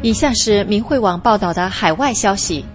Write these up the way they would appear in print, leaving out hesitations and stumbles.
以下是明慧网报道的海外消息，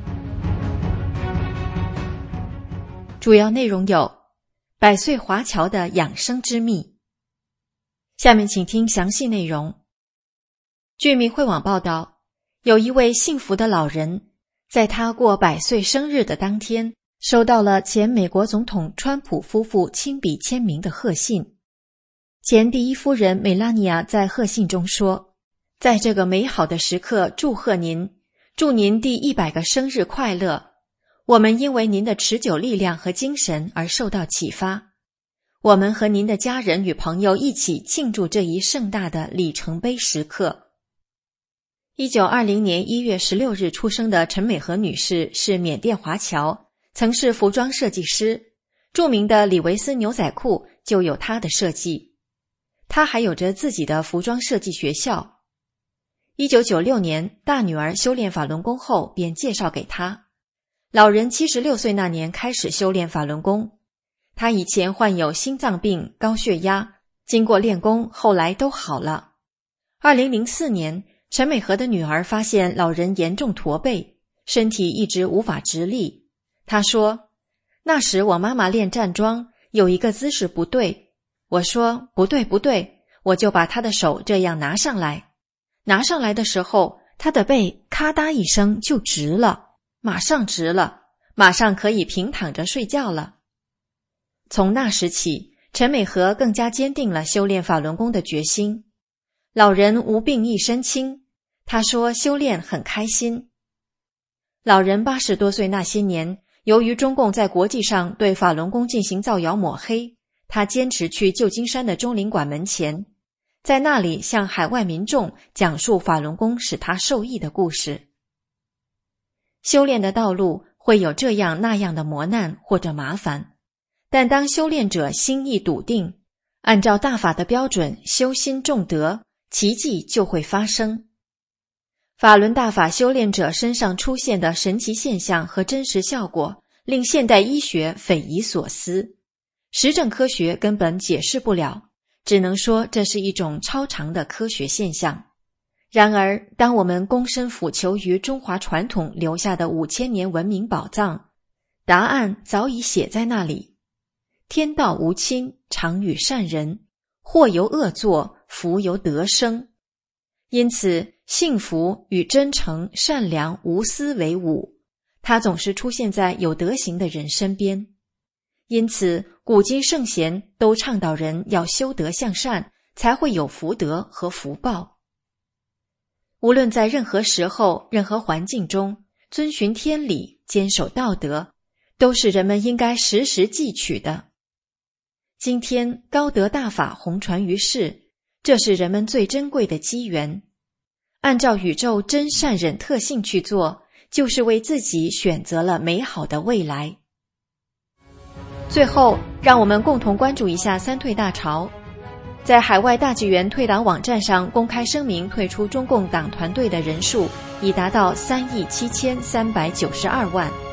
主要内容有百岁华侨的养生之秘。下面请听详细内容。据明慧网报道，有一位幸福的老人，在他过100岁生日的当天，收到了前美国总统川普夫妇亲笔签名的贺信。前第一夫人梅拉尼亚在贺信中说，在这个美好的时刻祝贺您，祝您第100个生日快乐。我们因为您的持久力量和精神而受到启发。我们和您的家人与朋友一起庆祝这一盛大的里程碑时刻。1920年1月16日出生的陈美和女士是缅甸华侨，曾是服装设计师，著名的李维斯牛仔裤就有她的设计。她还有着自己的服装设计学校。1996年，大女儿修炼法轮功后便介绍给她。老人76岁那年开始修炼法轮功。他以前患有心脏病、高血压，经过练功后来都好了。2004年，陈美和的女儿发现老人严重驼背，身体一直无法直立。她说，那时我妈妈练站桩，有一个姿势不对，我说不对不对，我就把她的手这样拿上来。拿上来的时候，她的背咔嗒一声就直了，马上直了，马上可以平躺着睡觉了。从那时起，陈美和更加坚定了修炼法轮功的决心。老人无病一身轻，他说修炼很开心。老人80多岁那些年，由于中共在国际上对法轮功进行造谣抹黑，他坚持去旧金山的中领馆门前，在那里向海外民众讲述法轮功使他受益的故事。修炼的道路会有这样那样的磨难或者麻烦，但当修炼者心意笃定，按照大法的标准修心重德，奇迹就会发生。法轮大法修炼者身上出现的神奇现象和真实效果，令现代医学匪夷所思，实证科学根本解释不了，只能说这是一种超常的科学现象。然而，当我们躬身俯求于中华传统留下的5000年文明宝藏，答案早已写在那里。天道无亲，常与善人，祸由恶作，福由德生。因此，幸福与真诚、善良、无私为伍，它总是出现在有德行的人身边。因此，古今圣贤都倡导人要修德向善，才会有福德和福报。无论在任何时候、任何环境中，遵循天理、坚守道德，都是人们应该时时记取的。今天高德大法红传于世，这是人们最珍贵的机缘。按照宇宙真善忍特性去做，就是为自己选择了美好的未来。最后，让我们共同关注一下三退大潮。在海外大纪元退党网站上公开声明退出中共党团队的人数已达到37392万。